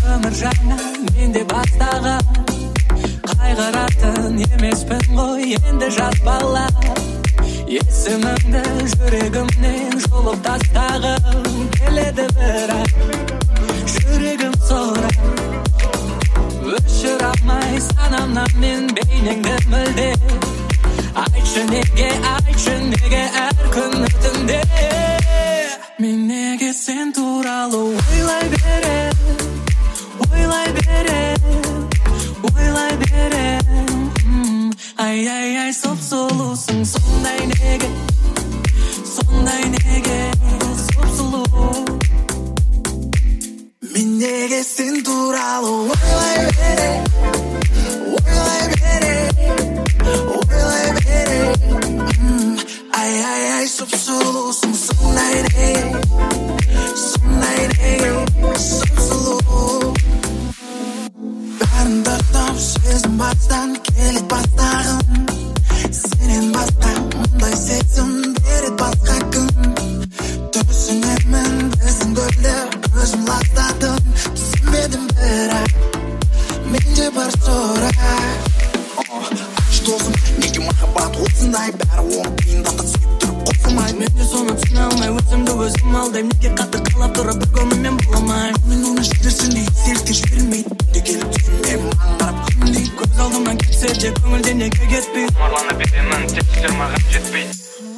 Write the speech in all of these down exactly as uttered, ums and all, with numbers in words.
өмір жаңа менде бастаған, қайғыратын емеспін ғой енді жас бала. Есімімді жүрегімнен жұлып тастағым келеді бірақ жүрегім сорап өшір алмай санамнан мен бейнеңді мүлде. Айтшы неге, айтшы неге әр күн түнде мен неге сен туралы ойлай берем, ойлай берем, ойлай берем. Ай, ай, ай, сұп-сұлусың сондай неге, сондай неге сұп-сұлу. Мен неге сен туралы ойлай берем, ойлай берем, ойлай берем. Ай, ай, ай, сұп-сұлусың сондай неге, сондай неге сұп-сұлу. Бәрін тастап сезім бастан келет бастағым, сенен басқа мұндай сезім берет басқа күн. Түсінемін біздің гүлді өзім ластадым, түсінбедім бірақ менде бар сұрақ. Аш досым, неге махаббат осындай бәрі оң қиындатып сүйіп тұрып қосылмай. Мен де соны түсіне алмай өзімді өзім алдаймын, неге қатты қалап тұрып бір көңілмен боламаймын. Мен оны жіберсіндей серіктен жібермейді, де келіп түсінбей маған қарап күндей. Көз алдымнан кетсе де көңілден неге кетпейді. Марлана беремін тек сіздер маған жетпейді.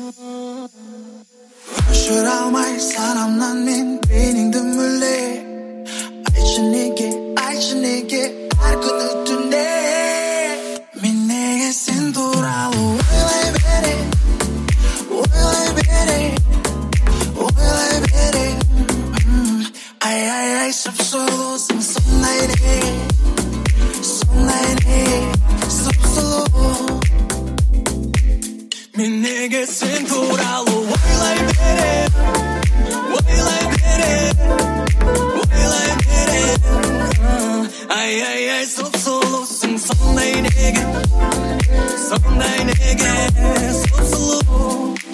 Өшір алмай санамнан мен бейнеңді мүлде. Айтшы неге, айтшы неге әр күні түнде мен неге сен туралы ойлай берем, ойлай берем, ойлай берем. Ай, ай, ай, сұп-сұлусың сондай неге, сондай неге сұп-сұлу. Мен неге сен туралы ойлай берем, ойлай берем, ойлай берем. Ай, ай, ай, сұп-сұлусың сондай неге, сондай неге сұп-сұлу.